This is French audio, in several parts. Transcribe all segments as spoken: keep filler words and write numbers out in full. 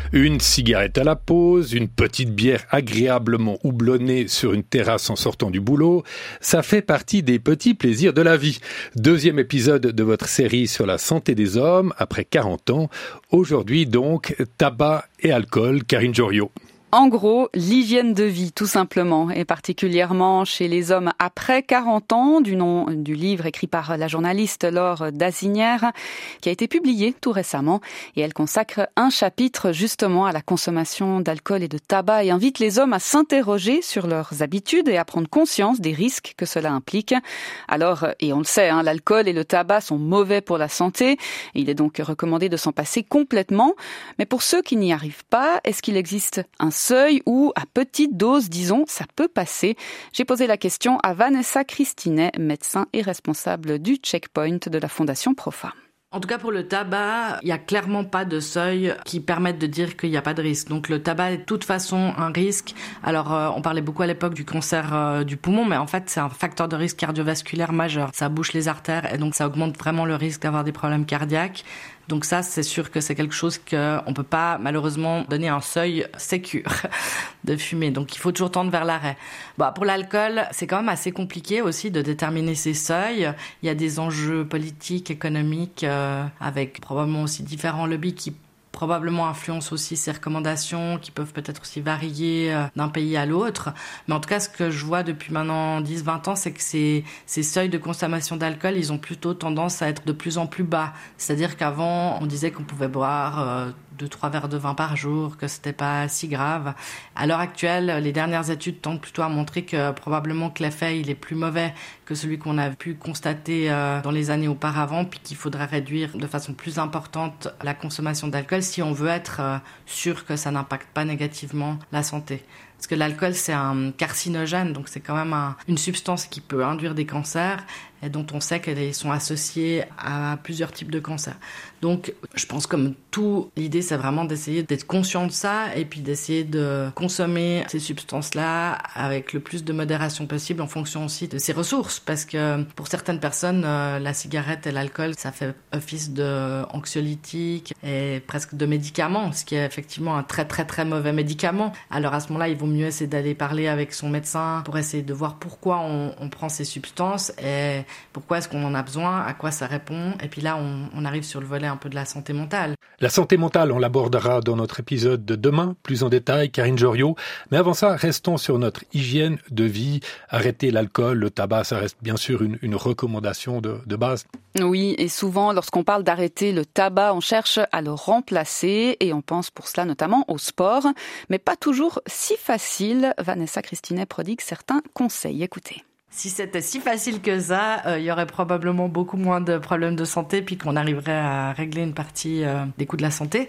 Une cigarette à la pause, une petite bière agréablement houblonnée sur une terrasse en sortant du boulot, ça fait partie des petits plaisirs de la vie. Deuxième épisode de votre série sur la santé des hommes, après quarante ans. Aujourd'hui donc, tabac et alcool, Karine Joriot. En gros, l'hygiène de vie, tout simplement, et particulièrement chez les hommes après quarante ans, du nom du livre écrit par la journaliste Laure Dazinière, qui a été publié tout récemment, et elle consacre un chapitre justement à la consommation d'alcool et de tabac et invite les hommes à s'interroger sur leurs habitudes et à prendre conscience des risques que cela implique. Alors, et on le sait, hein, l'alcool et le tabac sont mauvais pour la santé, et il est donc recommandé de s'en passer complètement. Mais pour ceux qui n'y arrivent pas, est-ce qu'il existe un seuil où, à petite dose, disons, ça peut passer? J'ai posé la question à Vanessa Christinet, médecin et responsable du Checkpoint de la Fondation Profa. En tout cas, pour le tabac, il n'y a clairement pas de seuil qui permette de dire qu'il n'y a pas de risque. Donc, le tabac est de toute façon un risque. Alors, euh, on parlait beaucoup à l'époque du cancer euh, du poumon, mais en fait, c'est un facteur de risque cardiovasculaire majeur. Ça bouche les artères et donc ça augmente vraiment le risque d'avoir des problèmes cardiaques. Donc ça, c'est sûr que c'est quelque chose qu'on peut pas, malheureusement, donner un seuil sécure de fumer. Donc, il faut toujours tendre vers l'arrêt. Bon, pour l'alcool, c'est quand même assez compliqué aussi de déterminer ces seuils. Il y a des enjeux politiques, économiques, euh, avec probablement aussi différents lobbies qui probablement influencent aussi ces recommandations qui peuvent peut-être aussi varier d'un pays à l'autre. Mais en tout cas, ce que je vois depuis maintenant dix vingt ans, c'est que ces, ces seuils de consommation d'alcool, ils ont plutôt tendance à être de plus en plus bas. C'est-à-dire qu'avant, on disait qu'on pouvait boire euh, deux, trois verres de vin par jour, que c'était pas si grave. À l'heure actuelle, les dernières études tendent plutôt à montrer que probablement que l'effet, il est plus mauvais que celui qu'on a pu constater euh, dans les années auparavant, puis qu'il faudrait réduire de façon plus importante la consommation d'alcool si on veut être euh, sûr que ça n'impacte pas négativement la santé. Parce que l'alcool, c'est un carcinogène, donc c'est quand même un, une substance qui peut induire des cancers et dont on sait qu'elles sont associées à plusieurs types de cancers. Donc, je pense comme tout, l'idée, c'est vraiment d'essayer d'être conscient de ça et puis d'essayer de consommer ces substances-là avec le plus de modération possible en fonction aussi de ses ressources. Parce que pour certaines personnes, euh, la cigarette et l'alcool, ça fait office de anxiolytique et presque de médicament, ce qui est effectivement un très très très mauvais médicament. Alors à ce moment-là, il vaut mieux essayer d'aller parler avec son médecin pour essayer de voir pourquoi on, on prend ces substances et pourquoi est-ce qu'on en a besoin, à quoi ça répond. Et puis là, on, on arrive sur le volet un peu de la santé mentale. La santé mentale, on l'abordera dans notre épisode de demain, plus en détail, Karine Joriot. Mais avant ça, restons sur notre hygiène de vie. Arrêter l'alcool, le tabac, ça reste bien sûr une, une recommandation de, de base. Oui, et souvent, lorsqu'on parle d'arrêter le tabac, on cherche à le remplacer et on pense pour cela notamment au sport. Mais pas toujours si facile. Vanessa Christinet prodigue certains conseils. Écoutez. Si c'était si facile que ça, il euh, y aurait probablement beaucoup moins de problèmes de santé puis qu'on arriverait à régler une partie euh, des coûts de la santé.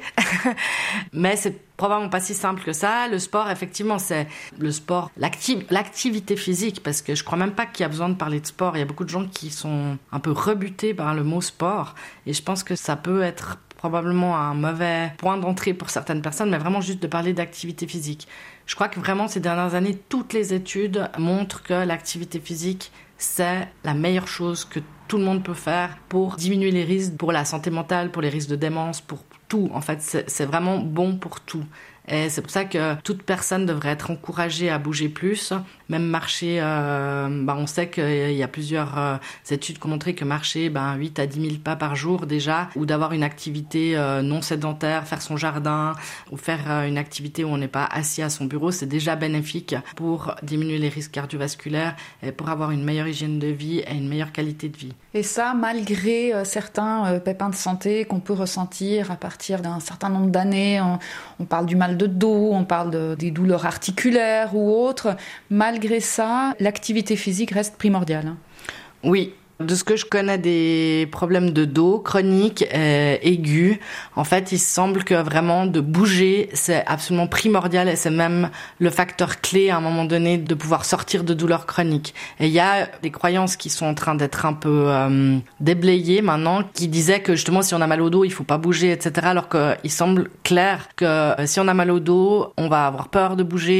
Mais c'est probablement pas si simple que ça. Le sport, effectivement, c'est le sport, l'acti- l'activité physique, parce que je crois même pas qu'il y a besoin de parler de sport. Il y a beaucoup de gens qui sont un peu rebutés par le mot sport et je pense que ça peut être probablement un mauvais point d'entrée pour certaines personnes, mais vraiment juste de parler d'activité physique. Je crois que vraiment ces dernières années, toutes les études montrent que l'activité physique, c'est la meilleure chose que tout le monde peut faire pour diminuer les risques pour la santé mentale, pour les risques de démence, pour tout. En fait, c'est, c'est vraiment bon pour tout. Et c'est pour ça que toute personne devrait être encouragée à bouger plus, même marcher. Euh, bah on sait qu'il y a plusieurs euh, études qui ont montré que marcher bah, huit à dix mille pas par jour déjà, ou d'avoir une activité euh, non sédentaire, faire son jardin, ou faire euh, une activité où on n'est pas assis à son bureau, c'est déjà bénéfique pour diminuer les risques cardiovasculaires et pour avoir une meilleure hygiène de vie et une meilleure qualité de vie. Et ça, malgré euh, certains euh, pépins de santé qu'on peut ressentir à partir d'un certain nombre d'années, on, on parle du mal de dos, on parle de, des douleurs articulaires ou autres. Malgré ça, l'activité physique reste primordiale. Oui. De ce que je connais des problèmes de dos chroniques et aigus, en fait, il semble que vraiment de bouger, c'est absolument primordial et c'est même le facteur clé à un moment donné de pouvoir sortir de douleurs chroniques. Et il y a des croyances qui sont en train d'être un peu euh, déblayées maintenant, qui disaient que justement si on a mal au dos, il faut pas bouger, et cetera. Alors qu'il semble clair que si on a mal au dos, on va avoir peur de bouger,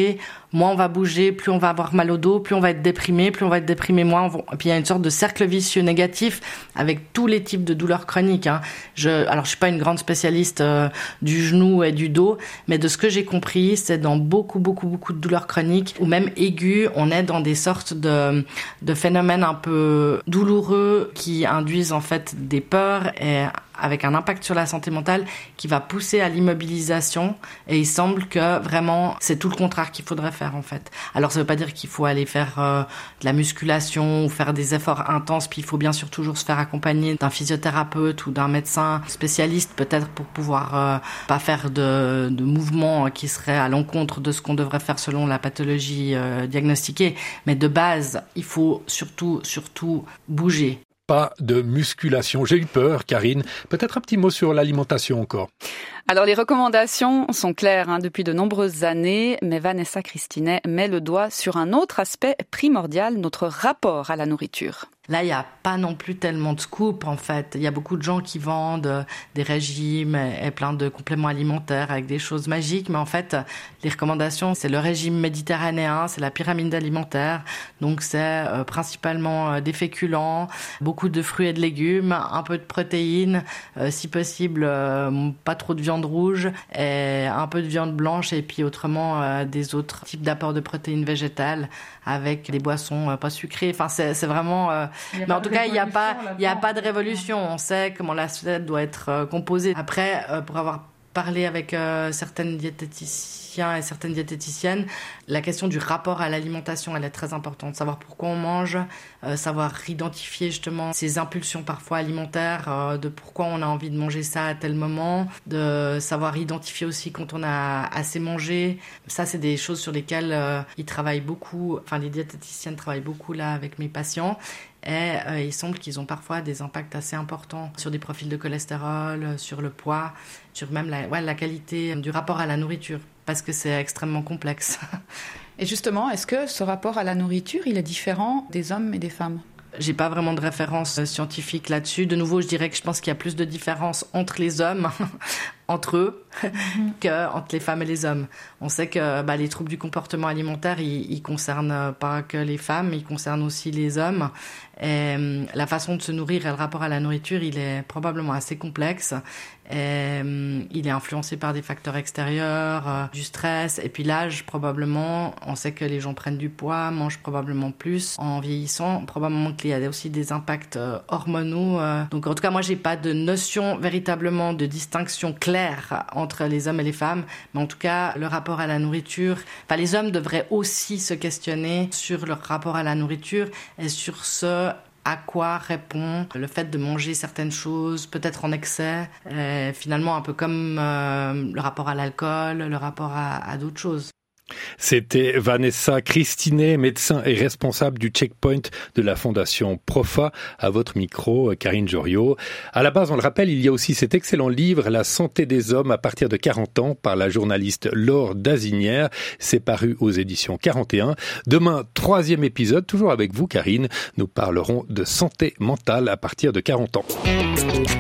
moins on va bouger, plus on va avoir mal au dos, plus on va être déprimé, plus on va être déprimé, moins on va... Et puis il y a une sorte de cercle vicieux négatif avec tous les types de douleurs chroniques. Hein. Je... Alors je suis pas une grande spécialiste euh, du genou et du dos, mais de ce que j'ai compris, c'est dans beaucoup, beaucoup, beaucoup de douleurs chroniques, ou même aiguës, on est dans des sortes de, de phénomènes un peu douloureux qui induisent en fait des peurs et avec un impact sur la santé mentale qui va pousser à l'immobilisation. Et il semble que vraiment, c'est tout le contraire qu'il faudrait faire en fait. Alors ça veut pas dire qu'il faut aller faire euh, de la musculation ou faire des efforts intenses, puis il faut bien sûr toujours se faire accompagner d'un physiothérapeute ou d'un médecin spécialiste peut-être pour pouvoir euh, pas faire de, de mouvements qui seraient à l'encontre de ce qu'on devrait faire selon la pathologie euh, diagnostiquée. Mais de base, il faut surtout, surtout bouger. Pas de musculation. J'ai eu peur, Karine. Peut-être un petit mot sur l'alimentation encore. Alors les recommandations sont claires hein, depuis de nombreuses années, mais Vanessa Christinet met le doigt sur un autre aspect primordial, notre rapport à la nourriture. Là, il n'y a pas non plus tellement de scoop, en fait. Il y a beaucoup de gens qui vendent des régimes et, et plein de compléments alimentaires avec des choses magiques. Mais en fait, les recommandations, c'est le régime méditerranéen, c'est la pyramide alimentaire. Donc, c'est euh, principalement euh, des féculents, beaucoup de fruits et de légumes, un peu de protéines, euh, si possible, euh, pas trop de viande rouge, et un peu de viande blanche, et puis autrement, euh, des autres types d'apports de protéines végétales avec des boissons euh, pas sucrées. Enfin, c'est, c'est vraiment... Euh, Mais en tout cas, il n'y a pas, il n'y a pas de révolution. On sait comment l'assiette doit être euh, composée. Après, euh, pour avoir parlé avec euh, certaines diététiciens et certaines diététiciennes, la question du rapport à l'alimentation, elle est très importante. Savoir pourquoi on mange, euh, savoir identifier justement ces impulsions parfois alimentaires, euh, de pourquoi on a envie de manger ça à tel moment, de savoir identifier aussi quand on a assez mangé. Ça, c'est des choses sur lesquelles euh, ils travaillent beaucoup, enfin les diététiciennes travaillent beaucoup là avec mes patients. Et euh, il semble qu'ils ont parfois des impacts assez importants sur des profils de cholestérol, sur le poids, sur même la, ouais, la qualité du rapport à la nourriture, parce que c'est extrêmement complexe. Et justement, est-ce que ce rapport à la nourriture, il est différent des hommes et des femmes ? J'ai pas vraiment de référence scientifique là-dessus. De nouveau, je dirais que je pense qu'il y a plus de différence entre les hommes, entre eux, mm-hmm. qu'entre les femmes et les hommes. On sait que bah, les troubles du comportement alimentaire, ils, ils concernent pas que les femmes, ils concernent aussi les hommes. Et la façon de se nourrir et le rapport à la nourriture, il est probablement assez complexe. Et il est influencé par des facteurs extérieurs, euh, du stress, et puis l'âge probablement. On sait que les gens prennent du poids, mangent probablement plus en vieillissant. Probablement qu'il y a aussi des impacts euh, hormonaux. Euh. Donc en tout cas, moi, j'ai pas de notion véritablement de distinction claire entre les hommes et les femmes. Mais en tout cas, le rapport à la nourriture... Enfin, les hommes devraient aussi se questionner sur leur rapport à la nourriture et sur ce... à quoi répond le fait de manger certaines choses, peut-être en excès, et finalement un peu comme euh, le rapport à l'alcool, le rapport à, à d'autres choses. C'était Vanessa Christinet, médecin et responsable du checkpoint de la fondation Profa, à votre micro, Karine Joriot. À la base, on le rappelle, il y a aussi cet excellent livre, La santé des hommes à partir de quarante ans, par la journaliste Laure Dazinière. C'est paru aux éditions quarante et un. Demain, troisième épisode, toujours avec vous, Karine. Nous parlerons de santé mentale à partir de quarante ans.